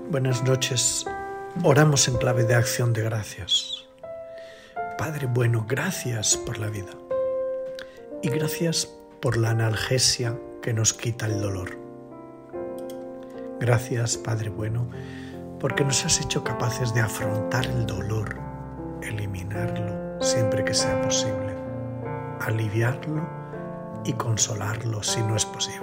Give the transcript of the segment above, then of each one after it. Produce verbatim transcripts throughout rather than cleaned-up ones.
Buenas noches. Oramos en clave de acción de gracias. Padre bueno, gracias por la vida. Y gracias por la analgesia que nos quita el dolor. Gracias, Padre bueno, porque nos has hecho capaces de afrontar el dolor, eliminarlo siempre que sea posible, aliviarlo y consolarlo si no es posible.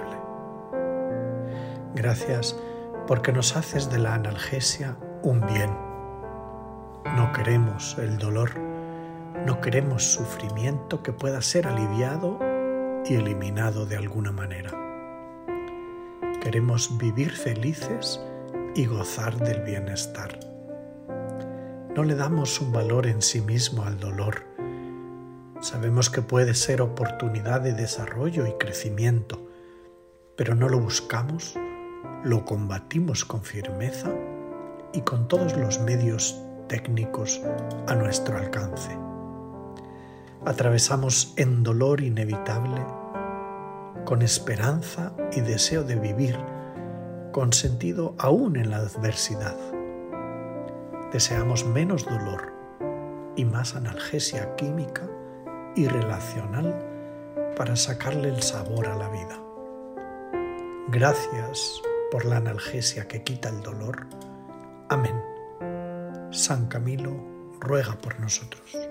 Gracias porque nos haces de la analgesia un bien. No queremos el dolor, no queremos sufrimiento que pueda ser aliviado y eliminado de alguna manera. Queremos vivir felices y gozar del bienestar. No le damos un valor en sí mismo al dolor. Sabemos que puede ser oportunidad de desarrollo y crecimiento, pero no lo buscamos, lo combatimos con firmeza y con todos los medios técnicos a nuestro alcance. Atravesamos en dolor inevitable, con esperanza y deseo de vivir, con sentido aún en la adversidad. Deseamos menos dolor y más analgesia química y relacional para sacarle el sabor a la vida. Gracias por la analgesia que quita el dolor. Amén. San Camilo ruega por nosotros.